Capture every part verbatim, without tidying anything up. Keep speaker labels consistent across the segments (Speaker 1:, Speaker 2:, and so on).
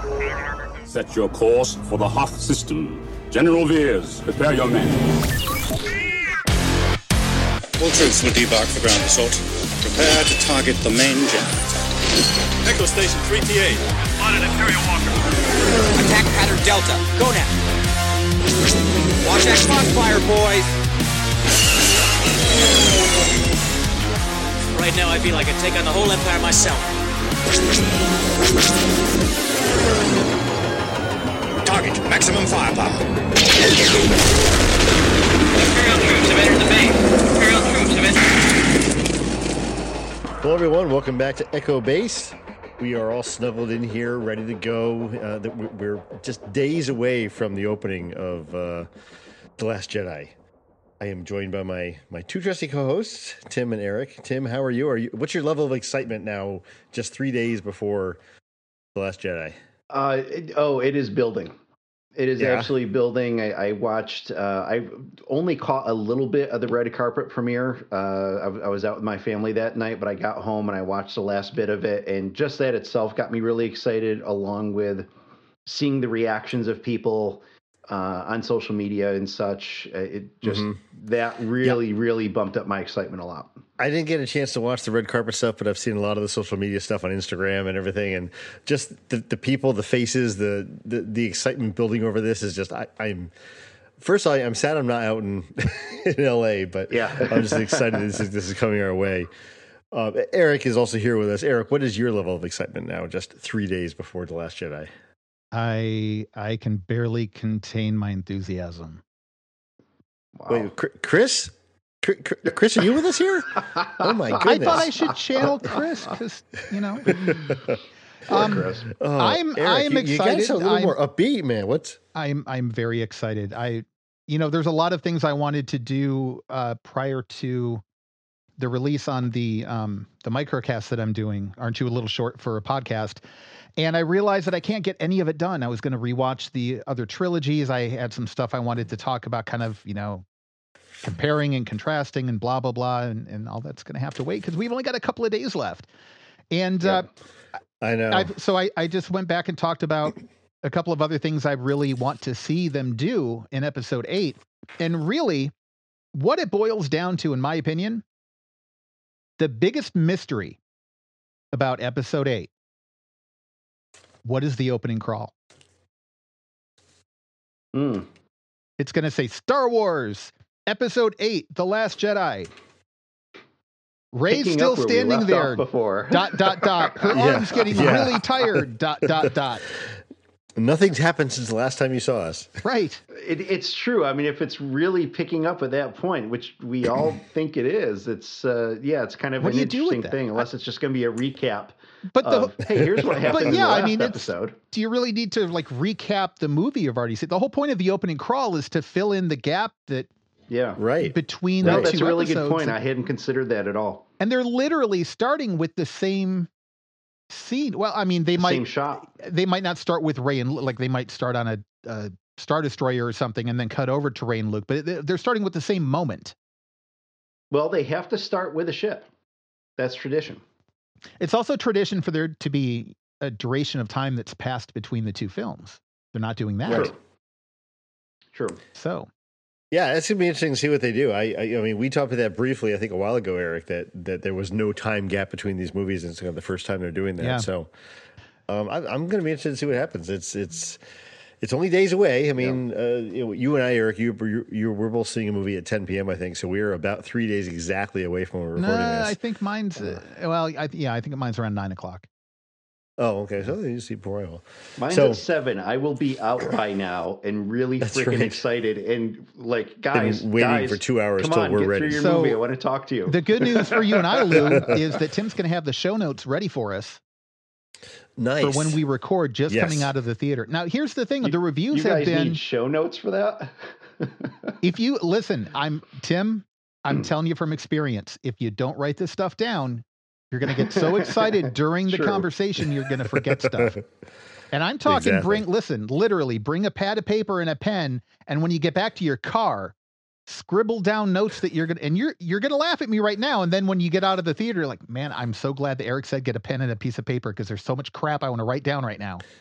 Speaker 1: Set your course for the Hoth system. General Veers, prepare your men.
Speaker 2: All troops will debark for ground assault. Prepare to target the main generator.
Speaker 3: Echo Station three T A.
Speaker 4: Spotted Imperial Walker.
Speaker 5: Attack pattern Delta. Go now. Watch that crossfire, boys.
Speaker 6: Right now, I feel like I take on the whole Empire myself.
Speaker 2: Target maximum firepower.
Speaker 4: Imperial troops have entered the base. Imperial troops have entered.
Speaker 7: Hello, everyone. Welcome back to Echo Base. We are all snuggled in here, ready to go. Uh, that we're just days away from the opening of uh, The Last Jedi. I am joined by my my two trusty co-hosts, Tim and Eric. Tim, how are you? Are you? What's your level of excitement now, just three days before The Last Jedi?
Speaker 8: Uh, it, oh, it is building. It is
Speaker 7: Yeah.
Speaker 8: absolutely building. I, I watched. Uh, I only caught a little bit of the red carpet premiere. Uh, I, I was out with my family that night, but I got home and I watched the last bit of it, and just that itself got me really excited. Along with seeing the reactions of people uh, on social media and such, uh, it just
Speaker 7: Mhm.
Speaker 8: that really, yeah. really bumped up my excitement a lot.
Speaker 7: I didn't get a chance to watch the red carpet stuff, but I've seen a lot of the social media stuff on Instagram and everything, and just the, the people, the faces, the, the the excitement building over this is just. I, I'm first. I, I'm sad I'm not out in in L A, but
Speaker 8: yeah,
Speaker 7: I'm just excited this is this is coming our way. Uh, Eric is also here with us. Eric, what is your level of excitement now? Just three days before The Last Jedi.
Speaker 9: I I can barely contain my enthusiasm.
Speaker 8: Wow.
Speaker 7: Wait, Chris. Chris, are you with us here? Oh my goodness!
Speaker 9: I thought I should channel Chris because you know. um,
Speaker 8: Chris.
Speaker 7: Oh,
Speaker 9: I'm
Speaker 7: Eric,
Speaker 9: I'm
Speaker 7: you,
Speaker 9: excited.
Speaker 7: You guys are a little
Speaker 9: I'm,
Speaker 7: more upbeat, man. What's?
Speaker 9: I'm I'm very excited. I, you know, there's a lot of things I wanted to do uh, prior to the release on the um, the microcast that I'm doing. Aren't you a little short for a podcast? And I realized that I can't get any of it done. I was going to rewatch the other trilogies. I had some stuff I wanted to talk about, kind of, you know, comparing and contrasting and blah, blah, blah. And, and all that's going to have to wait because we've only got a couple of days left. And
Speaker 7: yeah,
Speaker 9: uh,
Speaker 7: I know.
Speaker 9: I've, so I, I just went back and talked about a couple of other things I really want to see them do in episode eight. And really, what it boils down to, in my opinion, the biggest mystery about episode eight. What is the opening crawl?
Speaker 8: Mm.
Speaker 9: It's going to say Star Wars Episode eight, The Last Jedi. Rey's
Speaker 8: Picking
Speaker 9: still
Speaker 8: up where we
Speaker 9: standing
Speaker 8: left
Speaker 9: there.
Speaker 8: off before.
Speaker 9: Dot, dot, dot. Her
Speaker 7: Yeah,
Speaker 9: arm's getting
Speaker 7: yeah.
Speaker 9: really tired. Dot, dot, dot.
Speaker 7: Nothing's happened since the last time you saw us.
Speaker 9: Right.
Speaker 8: It, it's true. I mean, if it's really picking up at that point, which we all think it is, it's uh, yeah, it's kind of
Speaker 9: What
Speaker 8: an
Speaker 9: do you do with
Speaker 8: interesting
Speaker 9: that?
Speaker 8: thing. Unless it's just going to be a recap.
Speaker 9: But the
Speaker 8: of, hey, here's what happened
Speaker 9: but
Speaker 8: in
Speaker 9: yeah,
Speaker 8: the last
Speaker 9: I mean, it's,
Speaker 8: episode.
Speaker 9: do you really need to like recap the movie you've already seen? The whole point of the opening crawl is to fill in the gap that
Speaker 8: Yeah,
Speaker 7: Right.
Speaker 9: between
Speaker 8: no,
Speaker 9: the
Speaker 8: that's
Speaker 9: two
Speaker 8: a really good
Speaker 9: episodes.
Speaker 8: point. I hadn't considered that at all.
Speaker 9: And they're literally starting with the same scene. Well, I mean, they might
Speaker 8: Same shot.
Speaker 9: they might not start with Rey and Lu- like they might start on a, a Star Destroyer or something and then cut over to Rey and Luke, but they- they're starting with the same moment.
Speaker 8: Well, they have to start with a ship. That's tradition.
Speaker 9: It's also tradition for there to be a duration of time that's passed between the two films. They're not doing that.
Speaker 8: True. True.
Speaker 9: So,
Speaker 7: Yeah, it's gonna be interesting to see what they do. I, I, I mean, we talked about that briefly, I think, a while ago, Eric, that that there was no time gap between these movies, and it's kind of the first time they're doing that.
Speaker 9: Yeah.
Speaker 7: So, um, I, I'm going to be interested to see what happens. It's it's it's only days away. I mean, yeah. uh, you know, you and I, Eric, you, you you we're both seeing a movie at ten p.m. I think, so we're about three days exactly away from when we're recording
Speaker 9: nah,
Speaker 7: this.
Speaker 9: I think mine's uh, well, I, yeah, I think mine's around nine o'clock.
Speaker 7: Oh, okay. So you see before I will.
Speaker 8: Mine's
Speaker 7: so,
Speaker 8: at seven. I will be out by now and really freaking
Speaker 7: right.
Speaker 8: excited and like, guys,
Speaker 7: Been waiting
Speaker 8: guys,
Speaker 7: for two hours
Speaker 8: come
Speaker 7: till
Speaker 8: on,
Speaker 7: we're
Speaker 8: get
Speaker 7: ready.
Speaker 8: through your
Speaker 9: So,
Speaker 8: movie. I want to talk to you.
Speaker 9: The good news for you and I, Lou, is that Tim's going to have the show notes ready for us
Speaker 7: nice.
Speaker 9: for when we record, just
Speaker 7: Yes.
Speaker 9: coming out of the theater. Now, here's the thing:
Speaker 8: You-
Speaker 9: the reviews
Speaker 8: you
Speaker 9: have
Speaker 8: guys
Speaker 9: been.
Speaker 8: need show notes for that.
Speaker 9: If you listen, I'm Tim. I'm telling you from experience. If you don't write this stuff down, you're going to get so excited during the
Speaker 8: True.
Speaker 9: conversation, you're going to forget stuff. And I'm talking,
Speaker 7: Exactly.
Speaker 9: bring, listen, literally bring a pad of paper and a pen. And when you get back to your car, scribble down notes that you're going to, and you're, you're going to laugh at me right now. And then when you get out of the theater, you're like, man, I'm so glad that Eric said, get a pen and a piece of paper, because there's so much crap I want to write down right now.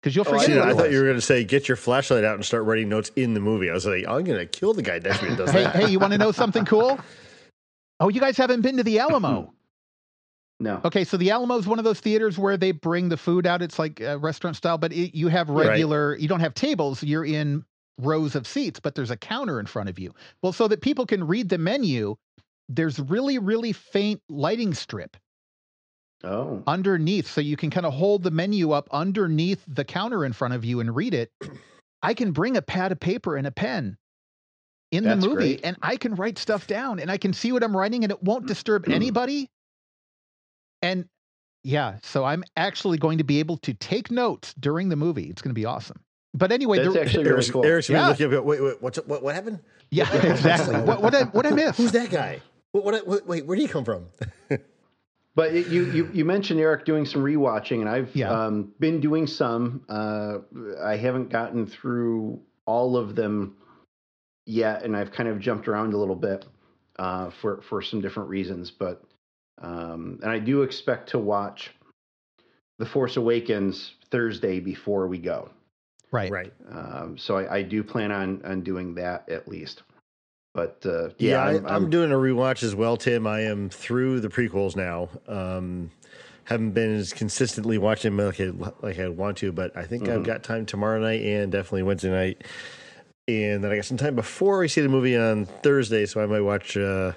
Speaker 9: because you'll
Speaker 8: Oh, I
Speaker 9: forget
Speaker 7: See,
Speaker 9: it
Speaker 7: I thought
Speaker 9: otherwise.
Speaker 7: you were going to say get your flashlight out and start writing notes in the movie. I was like, I'm going to kill the guy next week that does
Speaker 9: Hey,
Speaker 7: that.
Speaker 9: hey, you want to know something cool? Oh, you guys haven't been to the Alamo.
Speaker 8: No.
Speaker 9: Okay, so the Alamo is one of those theaters where they bring the food out. It's like uh, restaurant style, but it, you have
Speaker 7: Right.
Speaker 9: regular, you don't have tables. You're in rows of seats, but there's a counter in front of you. Well, so that people can read the menu, there's really, really faint lighting strip
Speaker 8: Oh.
Speaker 9: underneath. So you can kind of hold the menu up underneath the counter in front of you and read it. I can bring a pad of paper and a pen in
Speaker 8: That's
Speaker 9: the movie
Speaker 8: great.
Speaker 9: and I can write stuff down and I can see what I'm writing and it won't disturb anybody. And yeah, so I'm actually going to be able to take notes during the movie. It's going to be awesome. But anyway,
Speaker 8: That's
Speaker 9: the,
Speaker 8: actually really
Speaker 7: Eric's,
Speaker 8: cool.
Speaker 7: Eric's
Speaker 9: Yeah.
Speaker 7: looking up. Wait, wait, what's what? What happened?
Speaker 9: yeah, exactly. what what I what I missed?
Speaker 7: Who's that guy? What? What? what wait, where did he come from?
Speaker 8: But it- you, you you mentioned, Eric, doing some rewatching, and I've
Speaker 9: Yeah.
Speaker 8: um, been doing some. Uh, I haven't gotten through all of them yet, and I've kind of jumped around a little bit uh, for for some different reasons. But um, and I do expect to watch The Force Awakens Thursday before we go.
Speaker 9: Right.
Speaker 7: Right.
Speaker 8: Um, so I, I do plan on on doing that at least. But uh,
Speaker 7: Yeah,
Speaker 8: yeah,
Speaker 7: I,
Speaker 8: I'm,
Speaker 7: I'm,
Speaker 8: I'm
Speaker 7: doing a rewatch as well, Tim. I am through the prequels now. Um, haven't been as consistently watching them like I, like I want to, but I think
Speaker 8: Mm-hmm.
Speaker 7: I've got time tomorrow night and definitely Wednesday night. And then I got some time before we see the movie on Thursday, so I might watch uh,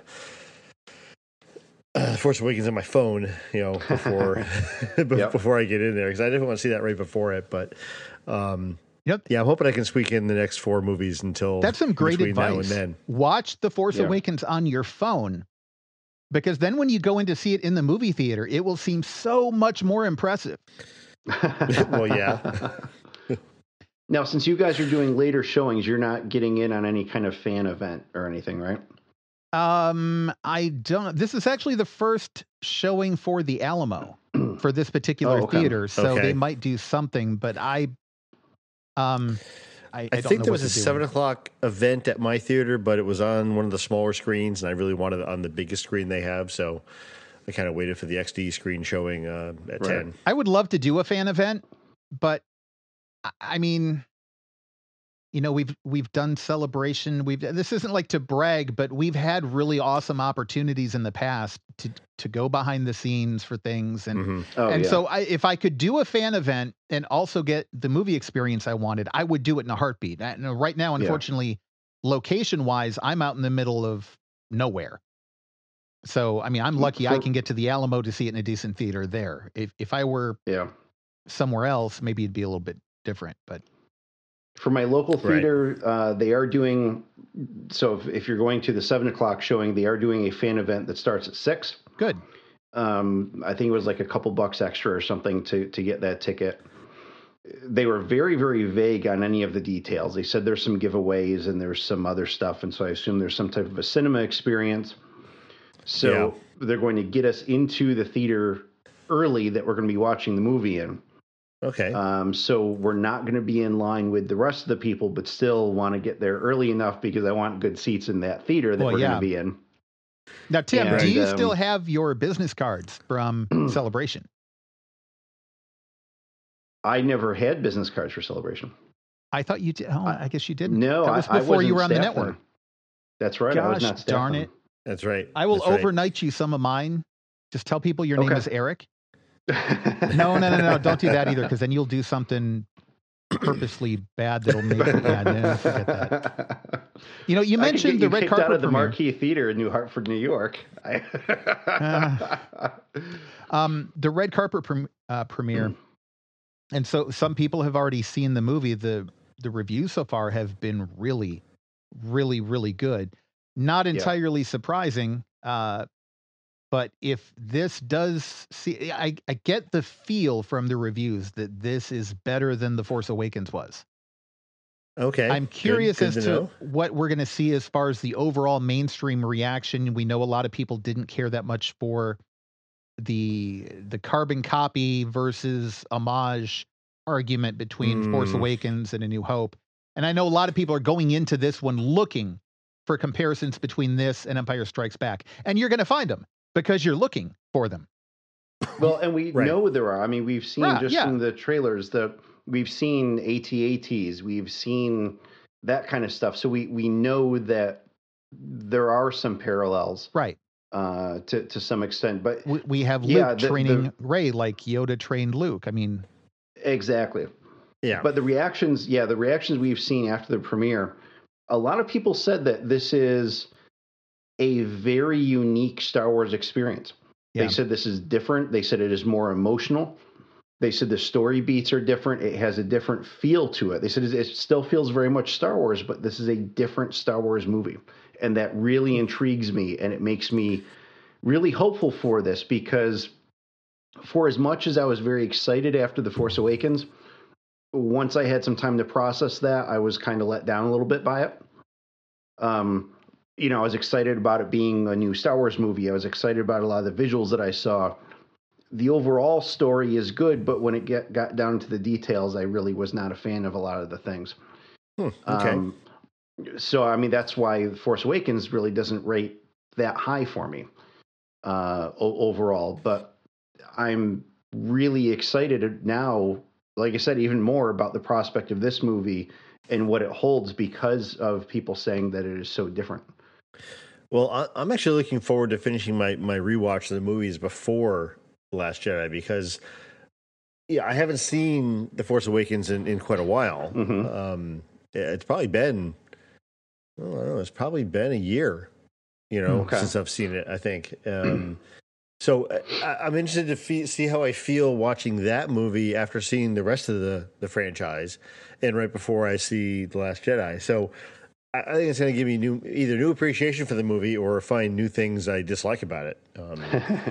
Speaker 7: uh, Force Awakens on my phone, you know, before be-
Speaker 8: Yep.
Speaker 7: before I get in there, because I definitely want to see that right before it. But um,
Speaker 9: Yep.
Speaker 7: yeah, I'm hoping I can squeak in the next four movies until
Speaker 9: That's some great
Speaker 7: between now and
Speaker 9: advice.
Speaker 7: then.
Speaker 9: Watch The Force
Speaker 8: Yeah.
Speaker 9: Awakens on your phone because then when you go in to see it in the movie theater, it will seem so much more impressive.
Speaker 7: Well, yeah.
Speaker 8: Now, since you guys are doing later showings, you're not getting in on any kind of fan event or anything, right?
Speaker 9: Um, I don't. This is actually the first showing for the Alamo for this particular
Speaker 8: Oh, okay.
Speaker 9: theater, so
Speaker 7: Okay.
Speaker 9: they might do something. But I, um, I, I,
Speaker 7: I
Speaker 9: don't
Speaker 7: think
Speaker 9: know
Speaker 7: there
Speaker 9: what
Speaker 7: was a
Speaker 9: they're
Speaker 7: seven
Speaker 9: doing.
Speaker 7: o'clock event at my theater, but it was on one of the smaller screens, and I really wanted it on the biggest screen they have, so I kind of waited for the X D screen showing uh, at
Speaker 8: Right.
Speaker 7: ten.
Speaker 9: I would love to do a fan event, but I- I mean, you know, we've we've done Celebration. We've this isn't like to brag, but we've had really awesome opportunities in the past to to go behind the scenes for things, and
Speaker 7: Mhm.
Speaker 8: Oh,
Speaker 9: and
Speaker 8: yeah.
Speaker 9: so I, if I could do a fan event and also get the movie experience I wanted, I would do it in a heartbeat. I, you know, right now,
Speaker 8: Yeah.
Speaker 9: unfortunately, location wise, I'm out in the middle of nowhere. So, I mean, I'm lucky I
Speaker 8: For-
Speaker 9: can get to the Alamo to see it in a decent theater there. If if I were
Speaker 8: yeah.
Speaker 9: somewhere else, maybe it'd be a little bit different. But
Speaker 8: For my local
Speaker 7: Right.
Speaker 8: theater, uh, they are doing, so if, if you're going to the seven o'clock showing, they are doing a fan event that starts at six.
Speaker 9: good.
Speaker 8: Um, I think it was like a couple bucks extra or something to, to get that ticket. They were very, very vague on any of the details. They said there's some giveaways and there's some other stuff. And so I assume there's some type of a cinema experience. So they're going to get us into the theater early that we're going to be watching the movie in.
Speaker 7: Okay.
Speaker 8: Um, so we're not going to be in line with the rest of the people, but still want to get there early enough because I want good seats in that theater that
Speaker 9: Well,
Speaker 8: we're
Speaker 9: yeah.
Speaker 8: going to be in.
Speaker 9: Now, Tim,
Speaker 8: And,
Speaker 9: do you
Speaker 8: um,
Speaker 9: still have your business cards from Celebration?
Speaker 8: I never had business cards for Celebration.
Speaker 9: I thought you did. Oh, I guess you didn't.
Speaker 8: No,
Speaker 9: that was
Speaker 8: I, I
Speaker 9: before you
Speaker 8: wasn't
Speaker 9: were on the
Speaker 8: staffed
Speaker 9: network.
Speaker 8: then. That's right. I was
Speaker 9: Gosh
Speaker 8: not staffed
Speaker 9: darn
Speaker 8: then.
Speaker 9: it.
Speaker 7: That's right.
Speaker 9: I will
Speaker 7: That's right.
Speaker 9: overnight you some of mine. Just tell people your name
Speaker 8: Okay.
Speaker 9: is Eric. No, no, no, no. Don't do that either, because then you'll do something purposely bad that'll make it bad. No, forget that. You know, you
Speaker 8: I could
Speaker 9: mentioned
Speaker 8: get you
Speaker 9: the red
Speaker 8: kicked
Speaker 9: carpet
Speaker 8: out of the
Speaker 9: premiere.
Speaker 8: Marquee Theater in New Hartford, New York.
Speaker 9: Um, the red carpet prem- uh, premiere, and so some people have already seen the movie. The the reviews so far have been really, really, really good. Not entirely surprising, uh, but if this does see, I, I get the feel from the reviews that this is better than The Force Awakens was.
Speaker 7: Okay.
Speaker 9: I'm
Speaker 7: Good-
Speaker 9: curious
Speaker 7: good
Speaker 9: as
Speaker 7: to
Speaker 9: to,
Speaker 7: know.
Speaker 9: what we're going to see as far as the overall mainstream reaction. We know a lot of people didn't care that much for the the carbon copy versus homage argument between Force
Speaker 7: Mm.
Speaker 9: Awakens and A New Hope. And I know a lot of people are going into this one looking for comparisons between this and Empire Strikes Back. And you're going to find them because you're looking for them.
Speaker 8: Well, and we
Speaker 7: Right.
Speaker 8: know there are. I mean, we've seen
Speaker 9: Right,
Speaker 8: just
Speaker 9: yeah.
Speaker 8: from the trailers that we've seen A T A Ts, we've seen that kind of stuff. So we we know that there are some parallels,
Speaker 9: right?
Speaker 8: Uh, to to some extent, but
Speaker 9: we, we have Luke
Speaker 8: yeah, the,
Speaker 9: training
Speaker 8: the,
Speaker 9: Rey like Yoda trained Luke. I mean,
Speaker 8: exactly.
Speaker 7: Yeah.
Speaker 8: But the reactions, yeah, the reactions we've seen after the premiere, a lot of people said that this is a very unique Star Wars experience. Yeah. They said this is different. They said it is more emotional. They said the story beats are different. It has a different feel to it. They said it still feels very much Star Wars, but this is a different Star Wars movie. And that really intrigues me, and it makes me really hopeful for this, because for as much as I was very excited after The Force Awakens, once I had some time to process that, I was kind of let down a little bit by it. Um, you know, I was excited about it being a new Star Wars movie. I was excited about a lot of the visuals that I saw. The overall story is good, but when it get, got down to the details, I really was not a fan of a lot of the things.
Speaker 7: Hmm, okay.
Speaker 8: Um, so, I mean, that's why The Force Awakens really doesn't rate that high for me uh, o- overall. But I'm really excited now, like I said, even more about the prospect of this movie and what it holds because of people saying that it is so different.
Speaker 7: Well, I, I'm actually looking forward to finishing my, my rewatch of the movies before Last Jedi, because yeah, I haven't seen The Force Awakens in, in quite a while.
Speaker 8: Mm-hmm.
Speaker 7: Um, it's probably been, I don't know, it's probably been a year, you know, okay. since I've seen it, I think. Um, so I, I'm interested to fee- see how I feel watching that movie after seeing the rest of the, the franchise and right before I see The Last Jedi. So I, I think it's going to give me new, either new appreciation for the movie or find new things I dislike about it. Um,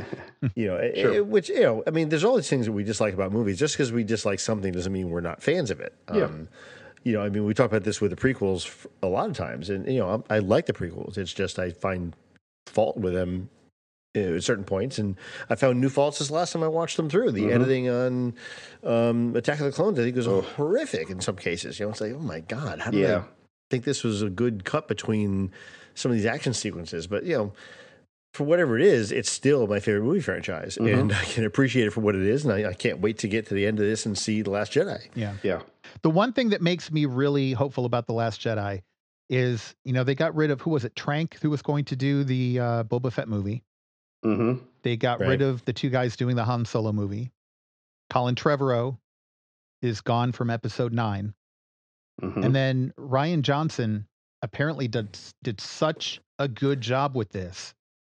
Speaker 7: you know,
Speaker 8: sure.
Speaker 7: it, which, you know, I mean, there's all these things that we dislike about movies. Just because we dislike something doesn't mean we're not fans of it.
Speaker 8: Yeah.
Speaker 7: Um, you know, I mean, we talk about this with the prequels a lot of times, and, you know, I, I like the prequels. It's just I find fault with them at certain points, and I found new faults this last time I watched them through. The
Speaker 8: mm-hmm.
Speaker 7: editing on um, Attack of the Clones, I think, was oh. horrific in some cases. You know, it's like, oh my God, how do
Speaker 8: yeah.
Speaker 7: I think this was a good cut between some of these action sequences? But, you know, for whatever it is, it's still my favorite movie franchise, mm-hmm. and I can appreciate it for what it is, and I, I can't wait to get to the end of this and see The Last Jedi.
Speaker 9: Yeah.
Speaker 8: Yeah.
Speaker 9: The one thing that makes me really hopeful about The Last Jedi is, you know, they got rid of, who was it, Trank, who was going to do the uh, Boba Fett movie.
Speaker 8: Mm-hmm.
Speaker 9: They got
Speaker 7: right.
Speaker 9: rid of the two guys doing the Han Solo movie. Colin Trevorrow is gone from episode nine.
Speaker 8: Mm-hmm.
Speaker 9: And then Rian Johnson apparently did, did such a good job with this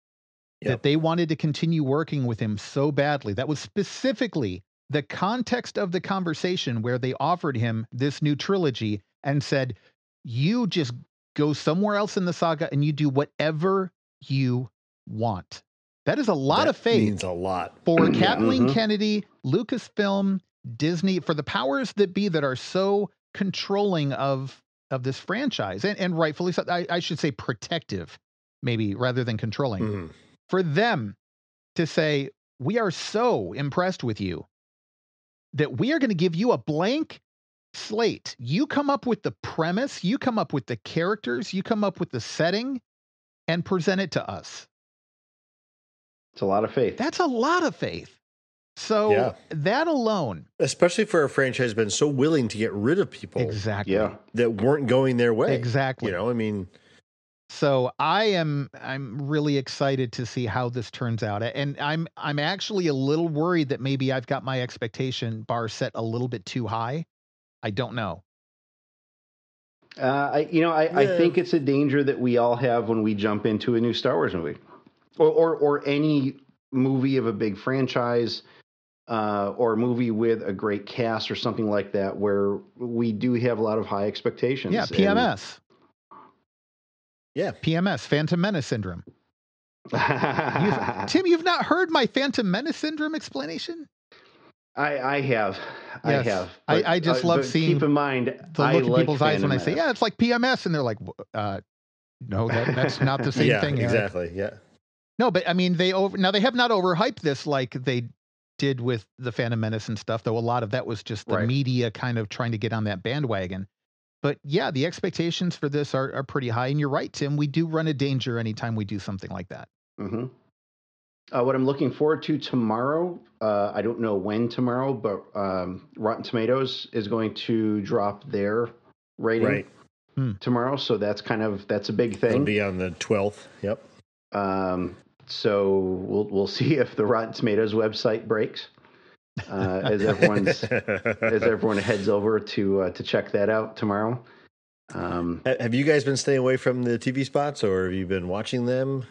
Speaker 9: yep. that they wanted to continue working with him so badly. That was specifically the context of the conversation where they offered him this new trilogy and said, you just go somewhere else in the saga and you do whatever you want. That is a lot
Speaker 7: that
Speaker 9: of faith.
Speaker 7: Means a lot
Speaker 9: for Kathleen
Speaker 8: mm-hmm.
Speaker 9: Kennedy, Lucasfilm, Disney, for the powers that be that are so controlling of of this franchise, and, and rightfully so. I, I should say protective, maybe rather than controlling.
Speaker 7: Mm-hmm.
Speaker 9: For them to say, we are so impressed with you that we are going to give you a blank slate. You come up with the premise, you come up with the characters, you come up with the setting, and present it to us.
Speaker 8: It's a lot of faith.
Speaker 9: That's a lot of faith. So
Speaker 7: yeah.
Speaker 9: that alone,
Speaker 7: especially for a franchise been so willing to get rid of people
Speaker 9: exactly,
Speaker 8: yeah.
Speaker 7: that weren't going their way.
Speaker 9: Exactly.
Speaker 7: You know, I mean,
Speaker 9: so I am I'm really excited to see how this turns out. And I'm I'm actually a little worried that maybe I've got my expectation bar set a little bit too high. I don't know.
Speaker 8: Uh, I, you know, I, yeah. I think it's a danger that we all have when we jump into a new Star Wars movie, or or, or any movie of a big franchise, uh, or a movie with a great cast or something like that, where we do have a lot of high expectations.
Speaker 9: Yeah, P M S.
Speaker 8: And,
Speaker 9: yeah, P M S, Phantom Menace syndrome. you've, Tim, you've not heard my Phantom Menace syndrome explanation?
Speaker 8: I, I have.
Speaker 9: Yes.
Speaker 8: I have.
Speaker 9: But, I, I just uh, love seeing
Speaker 8: keep in mind,
Speaker 9: the
Speaker 8: I
Speaker 9: look in
Speaker 8: like
Speaker 9: people's eyes when I say,
Speaker 8: Menace.
Speaker 9: yeah, it's like P M S. And they're like, uh, no, that, that's not the same
Speaker 7: yeah,
Speaker 9: thing. Eric.
Speaker 7: Exactly. Yeah.
Speaker 9: No, but I mean, they over now they have not overhyped this like they did with the Phantom Menace and stuff, though a lot of that was just the
Speaker 8: right.
Speaker 9: media kind of trying to get on that bandwagon. But yeah, the expectations for this are, are pretty high. And you're right, Tim, we do run a danger anytime we do something like that.
Speaker 8: Mm-hmm. Uh, what I'm looking forward to tomorrow, uh, I don't know when tomorrow, but um, Rotten Tomatoes is going to drop their rating
Speaker 7: Right.
Speaker 9: Hmm.
Speaker 8: tomorrow. So that's kind of, that's a big
Speaker 7: It'll
Speaker 8: thing.
Speaker 7: be on the twelfth. Yep.
Speaker 8: Um, so we'll, we'll see if the Rotten Tomatoes website breaks. Uh, as everyone's as everyone heads over to uh, to check that out tomorrow. Um,
Speaker 7: Have you guys been staying away from the T V spots, or have you been watching them?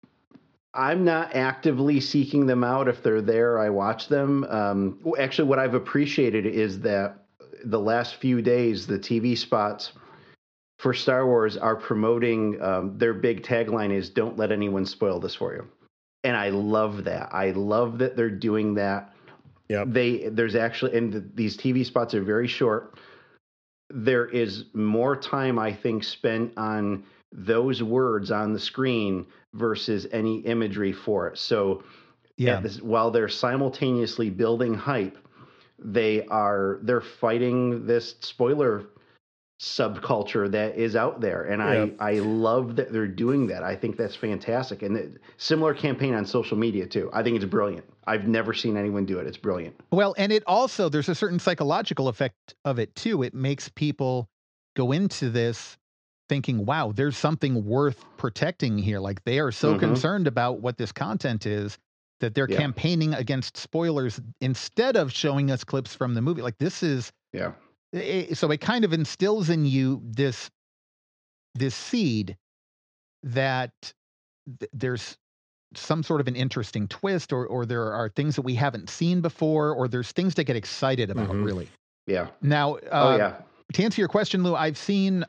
Speaker 8: I'm not actively seeking them out. If they're there, I watch them. Um, well, actually, what I've appreciated is that the last few days, the T V spots for Star Wars are promoting um, their big tagline is "Don't let anyone spoil this for you," and I love that. I love that they're doing that.
Speaker 7: Yep.
Speaker 8: They there's actually and the, these T V spots are very short. There is more time, I think, spent on those words on the screen versus any imagery for it. So,
Speaker 9: Yeah.
Speaker 8: this, while they're simultaneously building hype, they are they're fighting this spoiler subculture that is out there, and
Speaker 7: Yep.
Speaker 8: I I love that they're doing that. I think that's fantastic, and the, similar campaign on social media too. I think it's brilliant. I've never seen anyone do it. It's brilliant.
Speaker 9: Well, and it also, there's a certain psychological effect of it too. It makes people go into this thinking, wow, there's something worth protecting here. Like they are so
Speaker 8: Mhm.
Speaker 9: concerned about what this content is that they're
Speaker 8: Yeah.
Speaker 9: campaigning against spoilers instead of showing us clips from the movie. Like this is,
Speaker 8: Yeah.
Speaker 9: it, so it kind of instills in you this, this seed that th- there's some sort of an interesting twist, or or there are things that we haven't seen before, or there's things to get excited about,
Speaker 7: Mhm.
Speaker 9: really.
Speaker 8: Yeah.
Speaker 9: Now,
Speaker 8: Oh
Speaker 9: uh,
Speaker 8: yeah.
Speaker 9: to answer your question, Lou, I've seen,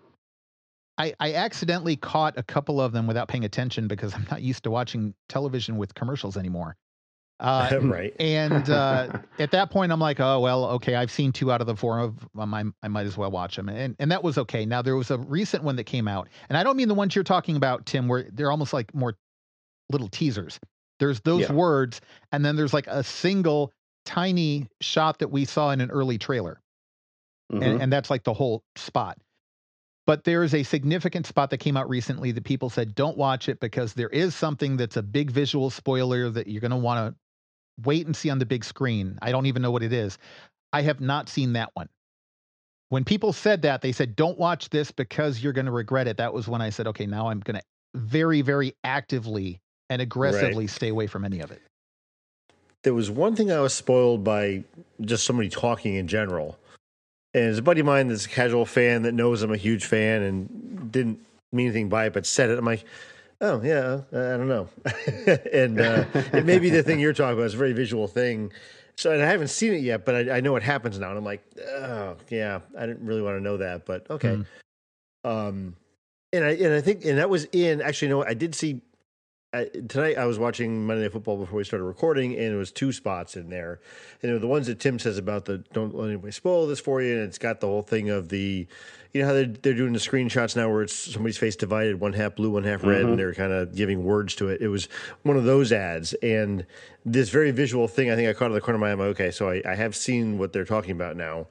Speaker 9: I, I accidentally caught a couple of them without paying attention because I'm not used to watching television with commercials anymore. Uh,
Speaker 7: Right.
Speaker 9: and uh, at that point, I'm like, oh, well, okay, I've seen two out of the four of them. I, I might as well watch them. And, and that was okay. Now, there was a recent one that came out, and I don't mean the ones you're talking about, Tim, where they're almost like more little teasers. There's those
Speaker 8: Yeah.
Speaker 9: words, and then there's like a single tiny shot that we saw in an early trailer.
Speaker 8: Mhm.
Speaker 9: And, and that's like the whole spot. But there is a significant spot that came out recently that people said, don't watch it because there is something that's a big visual spoiler that you're going to want to wait and see on the big screen. I don't even know what it is. I have not seen that one. When people said that, they said, don't watch this because you're going to regret it. That was when I said, okay, now I'm going to very, very actively and aggressively stay away from any of it.
Speaker 7: There was one thing I was spoiled by just somebody talking in general. And there's a buddy of mine that's a casual fan that knows I'm a huge fan and didn't mean anything by it, but said it. I'm like, oh, yeah, I don't know. and uh, it may be the thing you're talking about. It's a very visual thing. So, and I haven't seen it yet, but I, I know what happens now. And I'm like, oh, yeah, I didn't really want to know that, but okay.
Speaker 9: Mm.
Speaker 7: Um, and I and I think, and that was in, actually, you know, I did see, I, tonight I was watching Monday Night Football before we started recording, and it was two spots in there. And it were the ones that Tim says about the don't let anybody spoil this for you, and it's got the whole thing of the, you know how they're, they're doing the screenshots now where it's somebody's face divided, one half blue, one half red,
Speaker 8: Mhm.
Speaker 7: and they're kind of giving words to it. It was one of those ads, and this very visual thing, I think I caught in the corner of my eye. I'm like, okay, so I, I have seen what they're talking about now.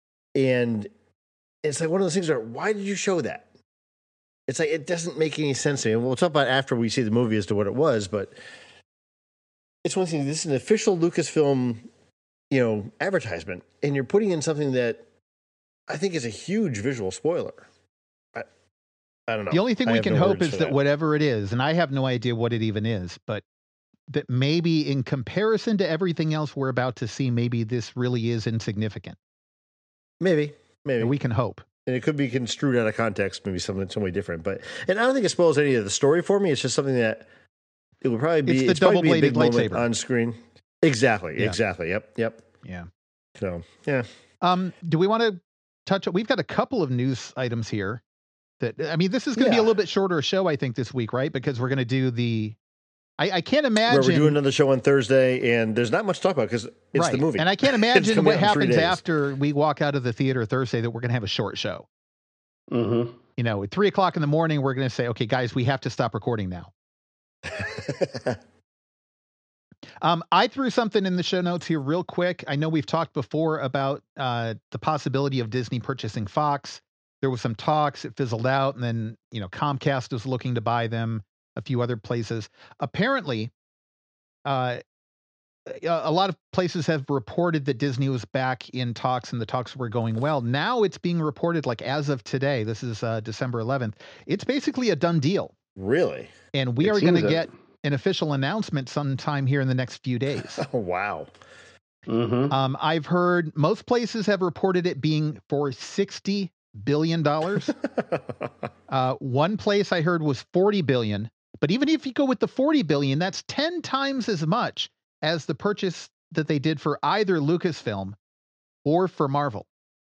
Speaker 7: And it's like one of those things where, why did you show that? It's like, it doesn't make any sense to me. And we'll talk about after we see the movie as to what it was, but it's one thing. This is an official Lucasfilm, you know, advertisement, and you're putting in something that I think is a huge visual spoiler. I, I don't know.
Speaker 9: The only thing
Speaker 7: I
Speaker 9: we
Speaker 7: have
Speaker 9: can
Speaker 7: no
Speaker 9: hope
Speaker 7: words
Speaker 9: is
Speaker 7: for
Speaker 9: that whatever it is, and I have no idea what it even is, but that maybe in comparison to everything else we're about to see, maybe this really is insignificant.
Speaker 7: Maybe, maybe
Speaker 9: And we can hope.
Speaker 7: and it could be construed out of context, maybe something totally different. But and I don't think it spoils any of the story for me. It's just something that it would probably be.
Speaker 9: It's the
Speaker 7: it's probably be a big
Speaker 9: double-bladed
Speaker 7: moment
Speaker 9: lightsaber.
Speaker 7: on screen. Exactly.
Speaker 9: Yeah.
Speaker 7: Exactly. Yep. Yep.
Speaker 9: Yeah.
Speaker 7: So yeah.
Speaker 9: Um, do we want to touch? We've got a couple of news items here. That I mean, this is going to be
Speaker 7: Yeah.
Speaker 9: a little bit shorter show, I think, this week, right? Because we're going to do the. I, I can't imagine.
Speaker 7: Where we're doing another show on Thursday, and there's not much to talk about because it's
Speaker 9: right.
Speaker 7: the movie.
Speaker 9: And I can't
Speaker 7: It's
Speaker 9: imagine
Speaker 7: coming
Speaker 9: what
Speaker 7: out in three
Speaker 9: happens
Speaker 7: days.
Speaker 9: after we walk out of the theater Thursday that we're going to have a short show.
Speaker 8: Mm-hmm.
Speaker 9: You know, at three o'clock in the morning, we're going to say, okay, guys, we have to stop recording now. Um, I threw something in the show notes here real quick. I know we've talked before about uh, the possibility of Disney purchasing Fox. There was some talks, it fizzled out, and then, you know, Comcast was looking to buy them, a few other places. Apparently, uh, a lot of places have reported that Disney was back in talks and the talks were going well. Now it's being reported, like as of today, this is uh, December eleventh, it's basically a done deal.
Speaker 7: Really?
Speaker 9: And we
Speaker 8: It
Speaker 9: are going to
Speaker 8: seems
Speaker 9: get an official announcement sometime here in the next few days.
Speaker 7: Oh, wow.
Speaker 8: Mm-hmm.
Speaker 9: Um, I've heard most places have reported it being for sixty billion dollars. uh, one place I heard was forty billion dollars. But even if you go with the forty billion dollars, that's ten times as much as the purchase that they did for either Lucasfilm or for Marvel.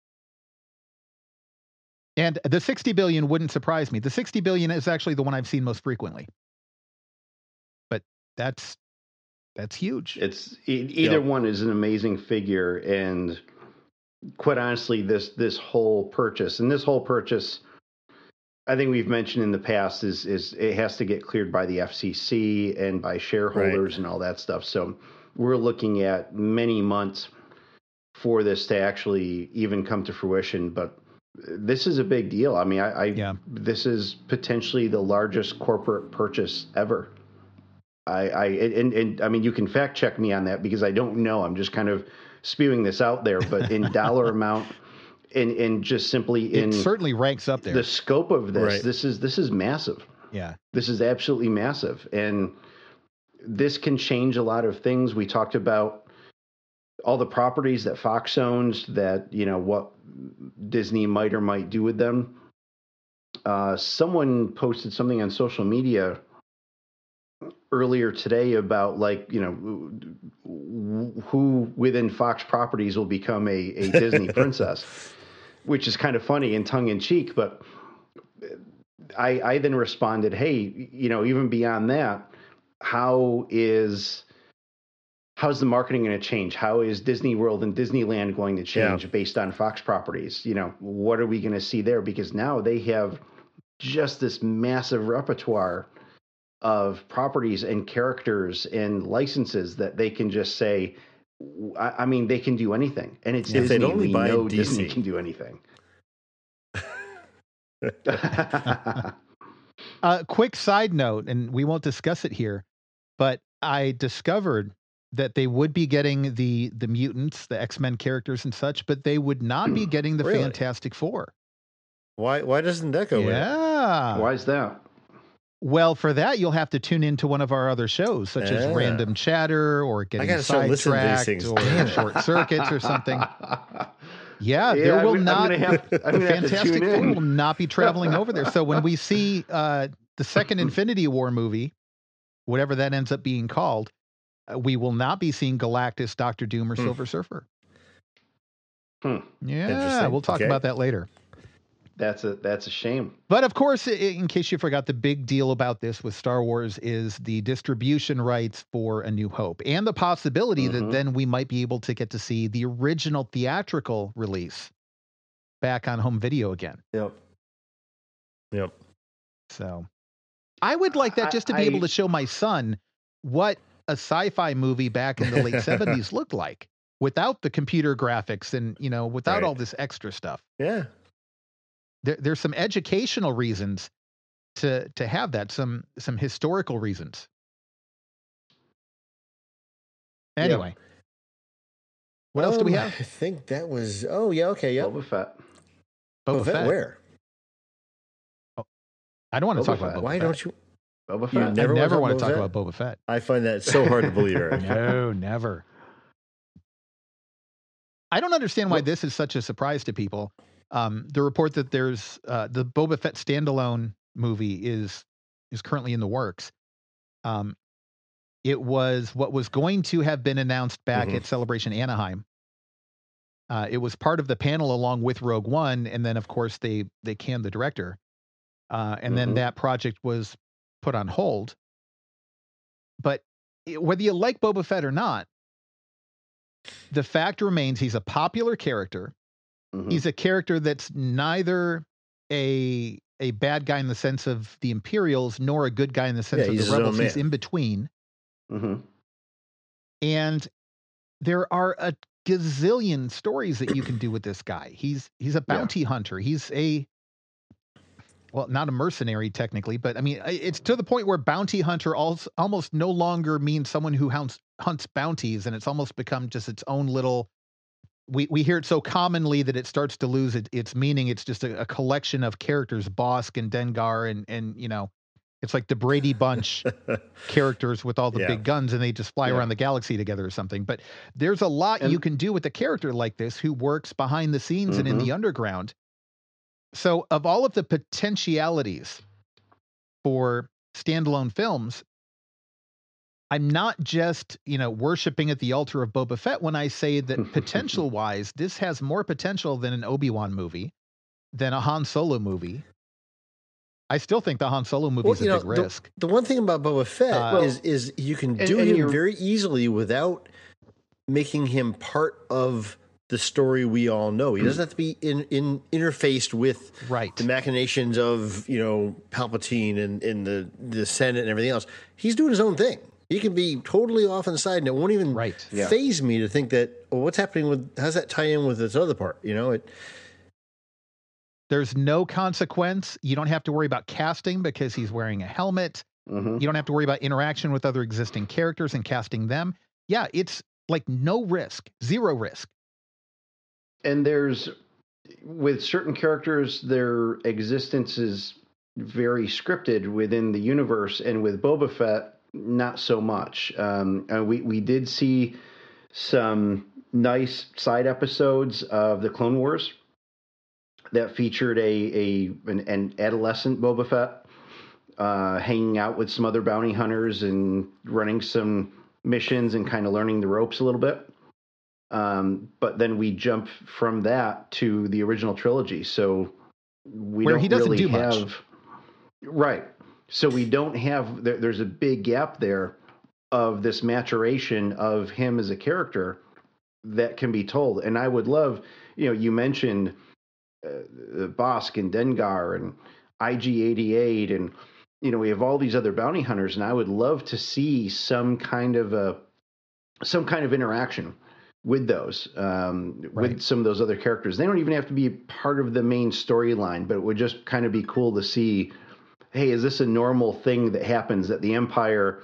Speaker 9: And the sixty billion dollars wouldn't surprise me. The sixty billion dollars is actually the one I've seen most frequently. But that's that's huge.
Speaker 8: It's e- either
Speaker 7: Yep.
Speaker 8: one is an amazing figure, and quite honestly, this this whole purchase and this whole purchase, I think we've mentioned in the past, is is it has to get cleared by the F C C and by shareholders
Speaker 7: Right.
Speaker 8: and all that stuff. So we're looking at many months for this to actually even come to fruition. But this is a big deal. I mean, I, I
Speaker 9: Yeah.
Speaker 8: this is potentially the largest corporate purchase ever. I, I and, and I mean, you can fact check me on that because I don't know. I'm just kind of spewing this out there, but in dollar amount, and and just simply in
Speaker 9: it certainly ranks up there.
Speaker 8: the scope of this,
Speaker 7: Right.
Speaker 8: this is this is massive.
Speaker 9: Yeah.
Speaker 8: This is absolutely massive, and this can change a lot of things. We talked about all the properties that Fox owns, that, you know, what Disney might or might do with them. Uh, someone posted something on social media earlier today about, like, you know, who within Fox properties will become a, a Disney princess, which is kind of funny and tongue in cheek. But I, I then responded, hey, you know, even beyond that, how is how's the marketing going to change? How is Disney World and Disneyland going to change
Speaker 7: Yeah.
Speaker 8: based on Fox properties? You know, what are we going to see there? Because now they have just this massive repertoire of properties and characters and licenses that they can just say, I, I mean, they can do anything. And it's
Speaker 7: If
Speaker 8: Disney.
Speaker 7: they'd only
Speaker 8: We
Speaker 7: buy
Speaker 8: know
Speaker 7: D C.
Speaker 8: Disney can do anything.
Speaker 9: Uh, quick side note, and we won't discuss it here, but I discovered that they would be getting the the mutants, the X-Men characters and such, but they would not be getting the
Speaker 7: Really?
Speaker 9: Fantastic Four.
Speaker 7: Why Why doesn't that go with it?
Speaker 9: Yeah.
Speaker 8: Why is that?
Speaker 9: Well, for that, you'll have to tune into one of our other shows, such as
Speaker 7: Yeah.
Speaker 9: Random Chatter or Getting
Speaker 7: gotta start listening to these
Speaker 9: Sidetracked
Speaker 7: things.
Speaker 9: or
Speaker 7: Damn it.
Speaker 9: Short Circuits or something. Yeah,
Speaker 8: Yeah,
Speaker 9: there
Speaker 8: I'm
Speaker 9: will
Speaker 8: gonna- I'm
Speaker 9: not,
Speaker 8: gonna have- I'm
Speaker 9: the
Speaker 8: gonna have to
Speaker 9: Fantastic
Speaker 8: tune
Speaker 9: Four
Speaker 8: in.
Speaker 9: will not be traveling over there. So when we see uh, the second Infinity War movie, whatever that ends up being called, uh, we will not be seeing Galactus, Doctor Doom, or
Speaker 7: Hmm.
Speaker 9: Silver Surfer.
Speaker 8: Hmm.
Speaker 9: Yeah,
Speaker 7: Interesting.
Speaker 9: we'll talk
Speaker 7: Okay.
Speaker 9: about that later.
Speaker 8: That's a that's a shame.
Speaker 9: But of course, i- in case you forgot, the big deal about this with Star Wars is the distribution rights for A New Hope and the possibility
Speaker 8: Mhm.
Speaker 9: that then we might be able to get to see the original theatrical release back on home video again.
Speaker 7: Yep. Yep.
Speaker 9: So I would like that just to be
Speaker 8: I-
Speaker 9: able to show my son what a sci-fi movie back in the late seventies looked like without the computer graphics and, you know, without
Speaker 7: Right.
Speaker 9: all this extra stuff.
Speaker 7: Yeah.
Speaker 9: There, there's some educational reasons to to have that, some some historical reasons. Anyway, what else do we
Speaker 7: Um,
Speaker 9: have?
Speaker 7: I think that was. Oh yeah. Okay. Yep.
Speaker 8: Boba Fett.
Speaker 9: Boba Fett.
Speaker 7: Where?
Speaker 9: I don't want to
Speaker 8: Boba
Speaker 9: talk
Speaker 8: Fett.
Speaker 9: about Boba
Speaker 7: Why
Speaker 9: Fett.
Speaker 7: don't you?
Speaker 8: Boba
Speaker 7: You
Speaker 8: Fett.
Speaker 9: I
Speaker 7: never
Speaker 9: never
Speaker 7: wanna
Speaker 9: want to
Speaker 7: talk
Speaker 9: talk
Speaker 7: Boba
Speaker 9: about Boba Fett.
Speaker 7: I find that so hard to believe, Eric.
Speaker 9: No, never. I don't understand why this is such a surprise to people. Um, the report that there's uh, the Boba Fett standalone movie is is currently in the works. Um, it was what was going to have been announced back
Speaker 7: Mhm.
Speaker 9: at Celebration Anaheim. Uh, it was part of the panel along with Rogue One, and then of course they they canned the director, uh, and then
Speaker 8: Mhm.
Speaker 9: that project was put on hold. But it- whether you like Boba Fett or not, the fact remains he's a popular character.
Speaker 8: Mhm.
Speaker 9: He's a character that's neither a a bad guy in the sense of the Imperials nor a good guy in the sense
Speaker 7: Yeah,
Speaker 9: of
Speaker 7: he's
Speaker 9: the
Speaker 7: his own
Speaker 9: rebels. He's
Speaker 7: man.
Speaker 9: in between.
Speaker 8: Mhm.
Speaker 9: And there are a gazillion stories that you can do with this guy. He's he's a bounty hunter. He's a well, not a mercenary technically, but I mean, it's to the point where bounty hunter also almost no longer means someone who hunts hunts bounties, and it's almost become just its own little. We we hear it so commonly that it starts to lose it, its meaning. It's just a, a collection of characters, Bosk and Dengar, and and you know, it's like the Brady Bunch characters with all the
Speaker 7: Yeah.
Speaker 9: big guns, and they just fly
Speaker 8: Yeah.
Speaker 9: around the galaxy together or something. But there's a lot
Speaker 8: And-
Speaker 9: you can do with a character like this who works behind the scenes and in
Speaker 8: Mhm.
Speaker 9: the underground. So, of all of the potentialities for standalone films, I'm not just, you know, worshiping at the altar of Boba Fett when I say that potential wise, this has more potential than an Obi-Wan movie, than a Han Solo movie. I still think the Han Solo movie
Speaker 7: Well,
Speaker 9: is
Speaker 7: you
Speaker 9: a
Speaker 7: know,
Speaker 9: big
Speaker 7: the,
Speaker 9: risk.
Speaker 7: the one thing about Boba Fett
Speaker 9: Uh,
Speaker 7: is is you can
Speaker 8: and-
Speaker 7: do
Speaker 8: and
Speaker 7: him
Speaker 8: you're-
Speaker 7: very easily without making him part of the story we all know. He doesn't have to be in, in interfaced with
Speaker 9: Right.
Speaker 7: the machinations of, you know, Palpatine and, and the, the Senate and everything else. He's doing his own thing. He can be totally off on the side, and it won't even
Speaker 9: Right.
Speaker 8: Yeah.
Speaker 7: phase me to think that, well, what's happening with, how's that tie in with this other part? You know, it,
Speaker 9: There's no consequence. You don't have to worry about casting because he's wearing a helmet.
Speaker 8: Mhm.
Speaker 9: You don't have to worry about interaction with other existing characters and casting them. Yeah, it's like no risk, zero risk.
Speaker 8: And there's, with certain characters, their existence is very scripted within the universe, and with Boba Fett, not so much. Um, and we we did see some nice side episodes of the Clone Wars that featured a a an, an adolescent Boba Fett uh, hanging out with some other bounty hunters and running some missions and kind of learning the ropes a little bit. Um, but then we jump from that to the original trilogy, so we
Speaker 9: Where
Speaker 8: don't
Speaker 9: he doesn't
Speaker 8: really
Speaker 9: do much.
Speaker 8: have right. So we don't have there, there's a big gap there of this maturation of him as a character that can be told. And I would love, you know, you mentioned uh, Bosk and Dengar and I G eighty-eight, and you know we have all these other bounty hunters, and I would love to see some kind of a some kind of interaction with those, um,
Speaker 9: Right.
Speaker 8: with some of those other characters. They don't even have to be part of the main storyline, but it would just kind of be cool to see, hey, is this a normal thing that happens, that the Empire,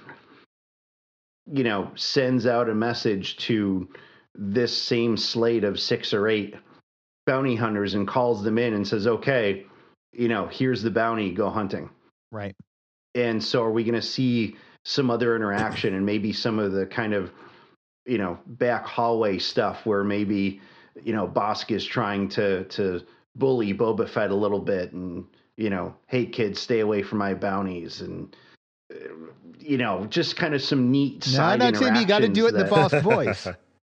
Speaker 8: you know, sends out a message to this same slate of six or eight bounty hunters and calls them in and says, okay, you know, here's the bounty, go hunting.
Speaker 9: Right.
Speaker 8: And so are we going to see some other interaction and maybe some of the kind of, you know, back hallway stuff where maybe, you know, Bosk is trying to to bully Boba Fett a little bit, and, you know, hey kids, stay away from my bounties, and uh, you know, just kind of some neat
Speaker 9: No,
Speaker 8: side
Speaker 9: no, Tim, you got to do it in the
Speaker 8: interactions
Speaker 9: Bosk voice.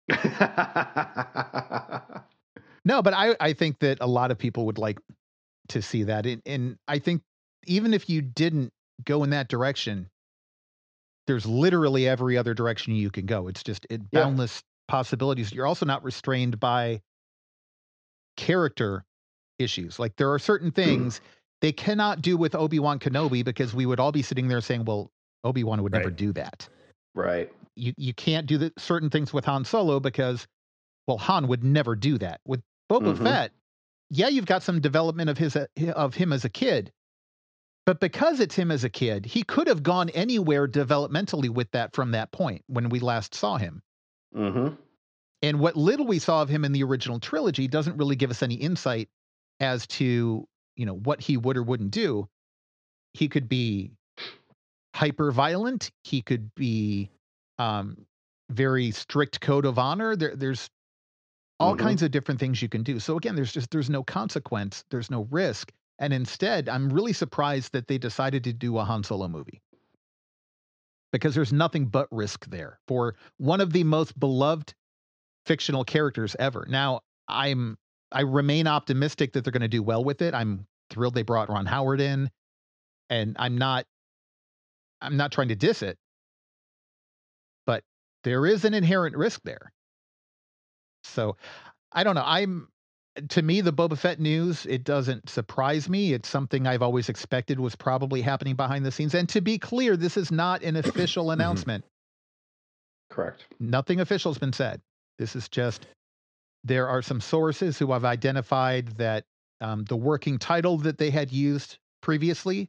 Speaker 8: that-
Speaker 9: No, but I, I think that a lot of people would like to see that. And, and I think even if you didn't go in that direction, there's literally every other direction you can go. It's just it,
Speaker 8: Yeah.
Speaker 9: boundless possibilities. You're also not restrained by character issues. Like there are certain things they cannot do with Obi-Wan Kenobi because we would all be sitting there saying, well, Obi-Wan would never
Speaker 7: Right.
Speaker 9: do that.
Speaker 8: right.
Speaker 9: You you can't do the, certain things with Han Solo because, well, Han would never do that. With Boba
Speaker 8: Mhm.
Speaker 9: Fett, yeah, you've got some development of his of him as a kid, but because it's him as a kid, he could have gone anywhere developmentally with that from that point when we last saw him.
Speaker 8: Mm-hmm.
Speaker 9: And what little we saw of him in the original trilogy doesn't really give us any insight as to, you know, what he would or wouldn't do. He could be hyper violent. He could be um, very strict code of honor. There, there's all
Speaker 8: Mhm.
Speaker 9: kinds of different things you can do. So again, there's just there's no consequence. There's no risk. And instead, I'm really surprised that they decided to do a Han Solo movie because there's nothing but risk there for one of the most beloved fictional characters ever. Now, I'm I remain optimistic that they're going to do well with it. I'm thrilled they brought Ron Howard in, and I'm not I'm not trying to diss it, but there is an inherent risk there. So, I don't know. I'm to me the Boba Fett news, it doesn't surprise me. It's something I've always expected was probably happening behind the scenes. And to be clear, this is not an official announcement.
Speaker 8: Correct.
Speaker 9: Nothing official has been said. This is just, there are some sources who have identified that um, the working title that they had used previously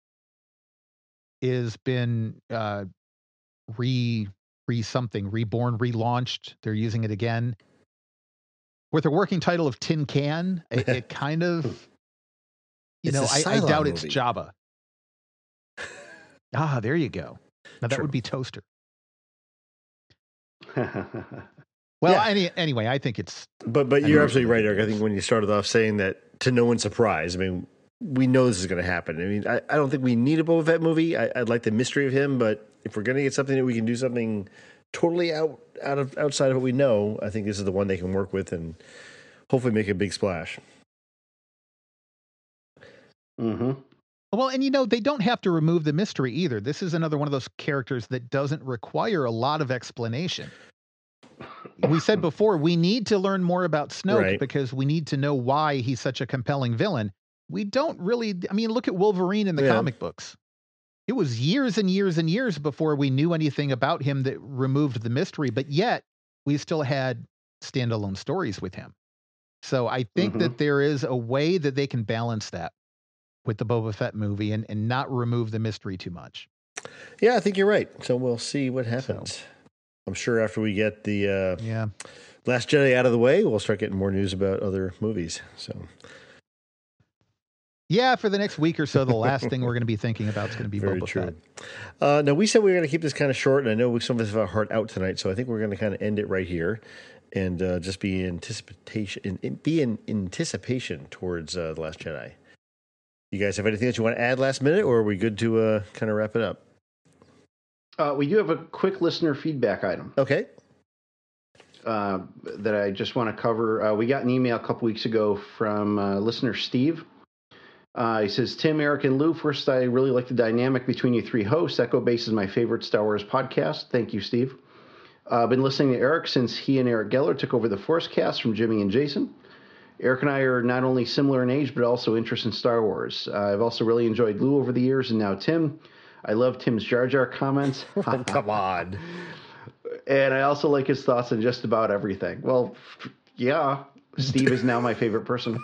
Speaker 9: is been uh, re re something reborn, relaunched. They're using it again with a working title of Tin Can. It, it kind of, you
Speaker 7: It's
Speaker 9: know,
Speaker 7: a
Speaker 9: I, I
Speaker 7: Cylon
Speaker 9: doubt
Speaker 7: movie.
Speaker 9: it's Jabba. Ah, there you go. Now that
Speaker 7: True.
Speaker 9: would be Toaster. Well,
Speaker 7: Yeah.
Speaker 9: any, anyway, I think it's.
Speaker 7: But but
Speaker 9: I
Speaker 7: you're
Speaker 9: mean,
Speaker 7: absolutely right, Eric. I think when you started off saying that, to no one's surprise, I mean, we know this is going to happen. I mean, I, I don't think we need a Boba Fett movie. I, I'd like the mystery of him, but if we're going to get something that we can do something totally out out of outside of what we know, I think this is the one they can work with and hopefully make a big splash.
Speaker 8: Mm-hmm.
Speaker 9: Well, and you know, they don't have to remove the mystery either. This is another one of those characters that doesn't require a lot of explanation. We said before, we need to learn more about Snoke
Speaker 7: Right.
Speaker 9: because we need to know why he's such a compelling villain. We don't really, I mean, look at Wolverine in the
Speaker 7: Yeah.
Speaker 9: comic books. It was years and years and years before we knew anything about him that removed the mystery, but yet we still had standalone stories with him. So I think
Speaker 8: Mhm.
Speaker 9: that there is a way that they can balance that with the Boba Fett movie and, and not remove the mystery too much.
Speaker 7: Yeah, I think you're right. So we'll see what happens. I'm sure after we get the uh,
Speaker 9: Yeah.
Speaker 7: Last Jedi out of the way, we'll start getting more news about other movies. So
Speaker 9: Yeah, for the next week or so, the last thing we're going to be thinking about is going to be
Speaker 7: very
Speaker 9: Boba
Speaker 7: true.
Speaker 9: Fett.
Speaker 7: Uh, now, we said we were going to keep this kind of short, and I know some of us have our heart out tonight, so I think we're going to kind of end it right here and uh, just be in anticipation, in, in, be in anticipation towards uh, The Last Jedi. You guys have anything that you want to add last minute, or are we good to uh, kind of wrap it up?
Speaker 8: Uh, we do have a quick listener feedback item
Speaker 7: Okay.
Speaker 8: uh, that I just want to cover. Uh, we got an email a couple weeks ago from uh, listener Steve. Uh, he says, Tim, Eric, and Lou, first, I really like the dynamic between you three hosts. Echo Base is my favorite Star Wars podcast. Thank you, Steve. Uh, I've been listening to Eric since he and Eric Geller took over the Force Cast from Jimmy and Jason. Eric and I are not only similar in age, but also interested in Star Wars. Uh, I've also really enjoyed Lou over the years, and now Tim. I love Tim's Jar Jar comments.
Speaker 7: Oh, come on.
Speaker 8: And I also like his thoughts on just about everything. Well, yeah, Steve is now my favorite person.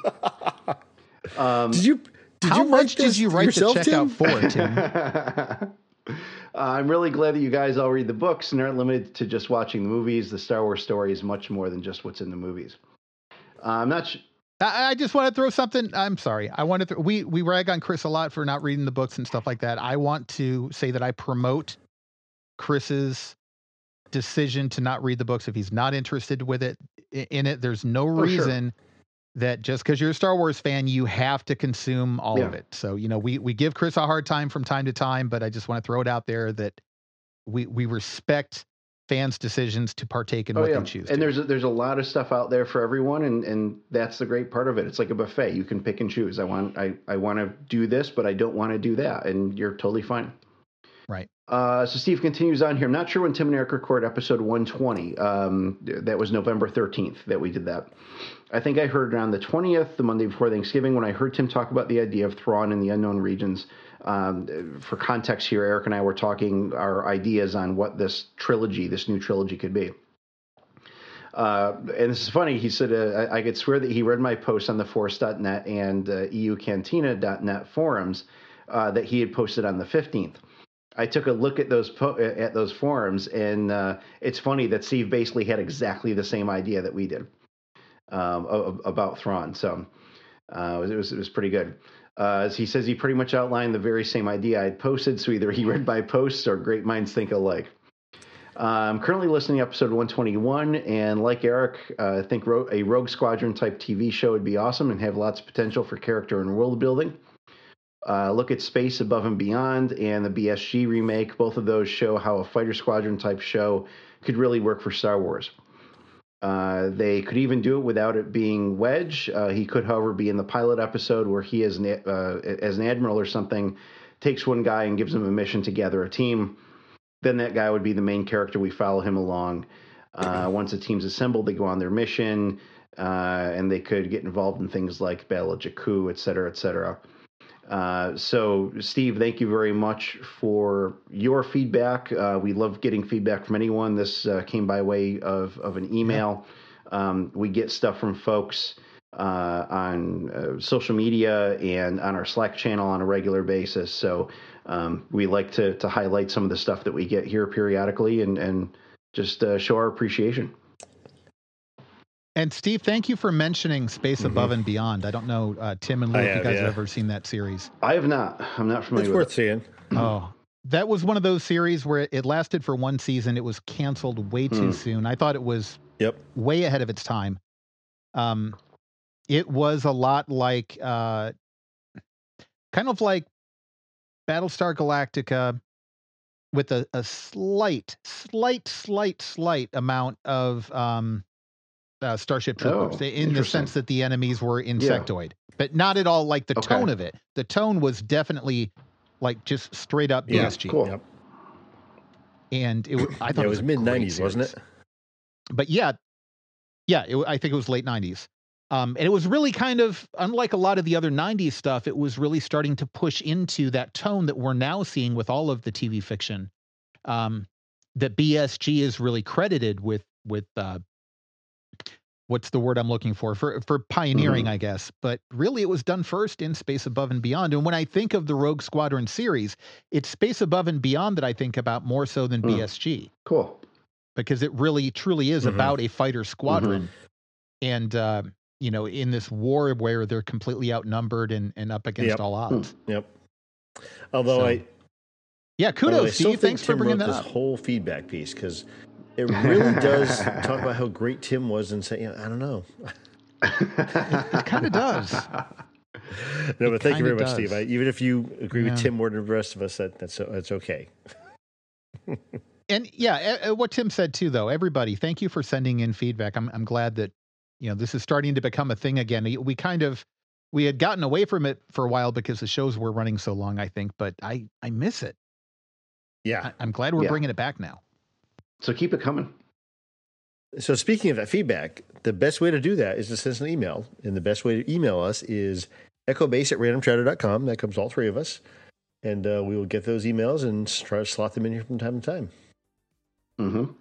Speaker 8: Um,
Speaker 7: Did you? Did
Speaker 9: How
Speaker 7: you
Speaker 9: much
Speaker 7: write
Speaker 9: did you write
Speaker 7: yourself,
Speaker 9: the
Speaker 7: Tim?
Speaker 9: checkout for, Tim?
Speaker 8: uh, I'm really glad that you guys all read the books and aren't limited to just watching the movies. The Star Wars story is much more than just what's in the movies. Uh, I'm not. Sh-
Speaker 9: I, I just want to throw something. I'm sorry. I want to. Th- we we rag on Chris a lot for not reading the books and stuff like that. I want to say that I promote Chris's decision to not read the books if he's not interested with it in it. There's no
Speaker 8: Oh, sure.
Speaker 9: reason that just because you're a Star Wars fan, you have to consume all
Speaker 8: Yeah.
Speaker 9: of it. So you know, we we give Chris a hard time from time to time, but I just want to throw it out there that we we respect fans' decisions to partake in
Speaker 8: Oh
Speaker 9: what
Speaker 8: yeah,
Speaker 9: they choose.
Speaker 8: and
Speaker 9: to.
Speaker 8: there's a, there's a lot of stuff out there for everyone, and, and that's the great part of it. It's like a buffet. You can pick and choose. I want I, I want to do this, but I don't want to do that, and you're totally fine.
Speaker 9: Right.
Speaker 8: Uh, so Steve continues on here. I'm not sure when Tim and Eric recorded episode one twenty. Um, that was November thirteenth that we did that. I think I heard it on the twentieth, the Monday before Thanksgiving, when I heard Tim talk about the idea of Thrawn in the unknown regions. Um, for context here, Eric and I were talking our ideas on what this trilogy, this new trilogy could be. Uh, and this is funny. He said, uh, I, I could swear that he read my post on the force dot net and uh, E U cantina dot net forums uh, that he had posted on the fifteenth. I took a look at those po- at those forums, and uh, it's funny that Steve basically had exactly the same idea that we did um, about Thrawn. So uh, it was it was pretty good. Uh, as he says, he pretty much outlined the very same idea I had posted. So either he read my posts or great minds think alike. Uh, I'm currently listening to episode one twenty-one, and like Eric, uh, I think ro- a Rogue Squadron type T V show would be awesome and have lots of potential for character and world building. Uh, look at Space Above and Beyond and the B S G remake. Both of those show how a fighter squadron type show could really work for Star Wars. Uh, they could even do it without it being Wedge. Uh, he could, however, be in the pilot episode where he, as an, uh, as an admiral or something, takes one guy and gives him a mission to gather a team. Then that guy would be the main character. We follow him along. Uh, once the team's assembled, they go on their mission, uh, and they could get involved in things like Battle of Jakku, et cetera, et cetera. Uh, so, Steve, thank you very much for your feedback. Uh, we love getting feedback from anyone. This uh, came by way of, of an email. Um, we get stuff from folks uh, on uh, social media and on our Slack channel on a regular basis. So um, we like to to highlight some of the stuff that we get here periodically and and just uh, show our appreciation.
Speaker 9: And Steve, thank you for mentioning Space Above mm-hmm. and Beyond. I don't know, uh, Tim and Lou, if you guys yeah. have ever seen that series.
Speaker 8: I have not. I'm not familiar
Speaker 7: it's
Speaker 8: with
Speaker 7: worth
Speaker 8: it.
Speaker 7: seeing.
Speaker 9: Oh, that was one of those series where it lasted for one season. It was canceled way too mm. soon. I thought it was
Speaker 7: yep.
Speaker 9: way ahead of its time. Um, it was a lot like, uh, kind of like Battlestar Galactica with a, a slight, slight, slight, slight amount of um, uh, Starship Troopers oh, in the sense that the enemies were insectoid, yeah. but not at all like the okay. tone of it. The tone was definitely like just straight up B S G.
Speaker 8: Yeah, cool.
Speaker 7: Yep.
Speaker 9: And it, I thought
Speaker 7: yeah,
Speaker 9: it was,
Speaker 7: was mid nineties, wasn't it?
Speaker 9: But yeah, yeah, it, I think it was late nineties. Um, and it was really kind of, unlike a lot of the other nineties stuff, it was really starting to push into that tone that we're now seeing with all of the T V fiction. Um, that B S G is really credited with, with uh, what's the word I'm looking for, for, for pioneering, mm-hmm. I guess. But really, it was done first in Space Above and Beyond. And when I think of the Rogue Squadron series, it's Space Above and Beyond that I think about more so than mm. B S G.
Speaker 8: Cool.
Speaker 9: Because it really, truly is mm-hmm. about a fighter squadron.
Speaker 8: Mm-hmm.
Speaker 9: And, uh, you know, in this war where they're completely outnumbered and, and up against
Speaker 7: yep.
Speaker 9: all odds.
Speaker 7: Yep. Although so, I...
Speaker 9: Yeah, kudos, Steve. Thanks for bringing that
Speaker 7: this
Speaker 9: up.
Speaker 7: whole feedback piece, because it really does talk about how great Tim was and say, you know, I don't know.
Speaker 9: it it kind of does.
Speaker 7: No,
Speaker 9: it
Speaker 7: but thank you very
Speaker 9: does.
Speaker 7: much, Steve. I, even if you agree
Speaker 9: yeah.
Speaker 7: with Tim more than the rest of us, that, that's, that's okay.
Speaker 9: And yeah, uh, what Tim said too, though, everybody, thank you for sending in feedback. I'm I'm glad that, you know, this is starting to become a thing again. We kind of, we had gotten away from it for a while because the shows were running so long, I think, but I, I miss it.
Speaker 7: Yeah.
Speaker 9: I, I'm glad we're
Speaker 8: yeah.
Speaker 9: bringing it back now.
Speaker 8: So keep it coming.
Speaker 7: So speaking of that feedback, the best way to do that is to send us an email. And the base way to email us is echobase at random chatter dot com. That comes all three of us. And uh, we will get those emails and try to slot them in here from time to time.
Speaker 8: Mm-hmm.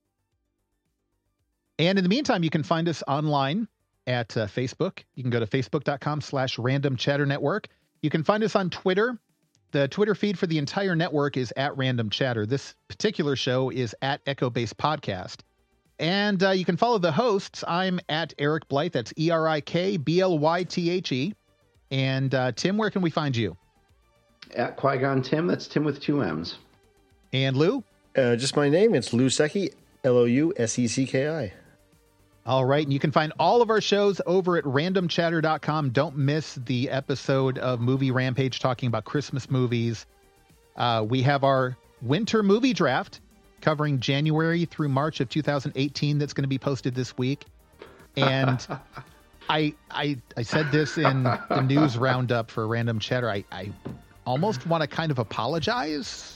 Speaker 9: And in the meantime, you can find us online at uh, Facebook. You can go to facebook.com slash random chatter network. You can find us on Twitter. The Twitter feed for the entire network is at Random Chatter. This particular show is at Echo Base Podcast. And uh, you can follow the hosts. I'm at Eric Blythe. That's E R I K B L Y T H E. And uh, Tim, where can we find you?
Speaker 8: At Qui-Gon Tim. That's Tim with two M's.
Speaker 9: And Lou?
Speaker 7: Uh, just my name. It's Lou Secchi, L O U S E C K I.
Speaker 9: All right. And you can find all of our shows over at random chatter dot com. Don't miss the episode of Movie Rampage talking about Christmas movies. Uh, we have our winter movie draft covering January through March of two thousand eighteen that's going to be posted this week. And I, I I said this in the news roundup for Random Chatter. I, I almost want to kind of apologize.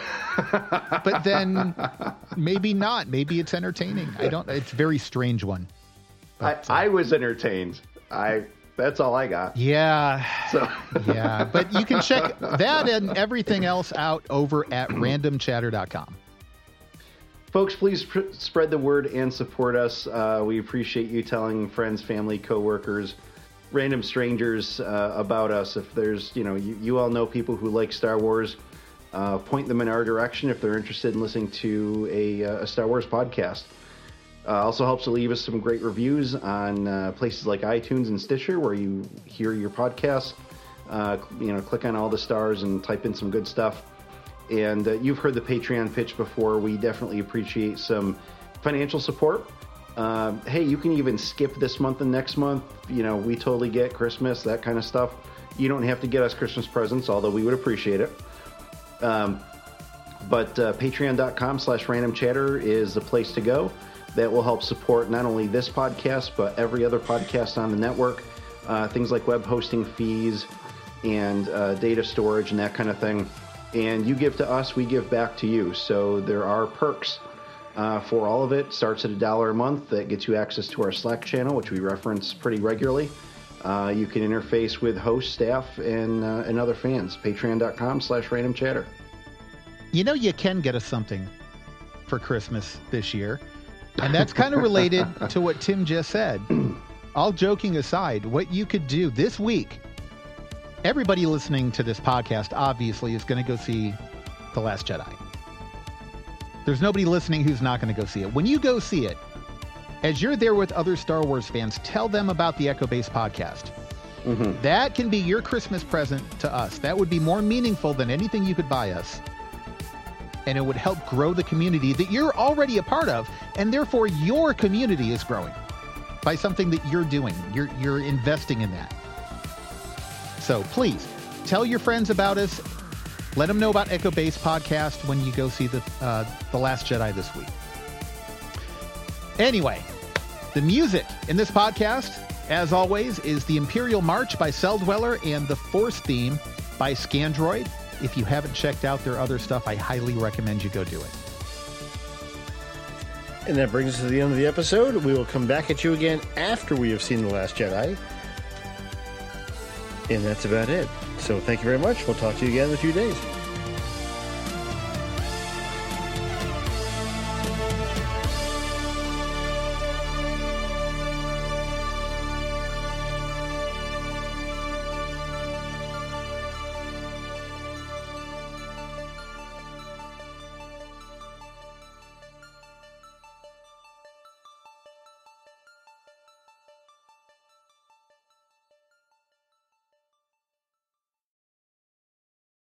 Speaker 9: But then maybe not. Maybe it's entertaining. I don't. It's a very strange one.
Speaker 8: But, I, uh, I was entertained. I that's all I got.
Speaker 9: Yeah.
Speaker 8: So
Speaker 9: yeah. But you can check that and everything else out over at random chatter dot com.
Speaker 8: Folks, please pr- spread the word and support us. Uh, we appreciate you telling friends, family, coworkers, random strangers uh, about us. If there's, you know, you, you all know people who like Star Wars. Uh, point them in our direction if they're interested in listening to a, a Star Wars podcast. Uh, also helps to leave us some great reviews on uh, places like iTunes and Stitcher, where you hear your podcast. Uh, you know, click on all the stars and type in some good stuff. And uh, you've heard the Patreon pitch before. We definitely appreciate some financial support. Uh, hey, you can even skip this month and next month. You know, we totally get Christmas, that kind of stuff. You don't have to get us Christmas presents, although we would appreciate it. Um, but uh, patreon.com slash random chatter is the place to go. That will help support not only this podcast, but every other podcast on the network. Uh, things like web hosting fees and uh, data storage and that kind of thing. And you give to us, we give back to you. So there are perks uh, for all of it. Starts at a dollar a month. That gets you access to our Slack channel, which we reference pretty regularly. Uh, you can interface with host, staff, and uh, and other fans. Patreon.com slash random chatter.
Speaker 9: You know, you can get us something for Christmas this year. And that's kind of related to what Tim just said. all joking aside, what you could do this week, everybody listening to this podcast obviously is going to go see The Last Jedi. There's nobody listening who's not going to go see it. When you go see it, as you're there with other Star Wars fans, tell them about the Echo Base podcast. Mm-hmm. That can be your Christmas present to us. That would be more meaningful than anything you could buy us. And it would help grow the community that you're already a part of, and therefore your community is growing by something that you're doing. You're you're investing in that. So please tell your friends about us. Let them know about Echo Base podcast when you go see the uh, The Last Jedi this week. Anyway, the music in this podcast, as always, is the Imperial March by Celldweller and the Force theme by Scandroid. If you haven't checked out their other stuff, I highly recommend you go do it.
Speaker 7: And that brings us to the end of the episode. We will come back at you again after we have seen The Last Jedi. And that's about it. So thank you very much. We'll talk to you again in a few days.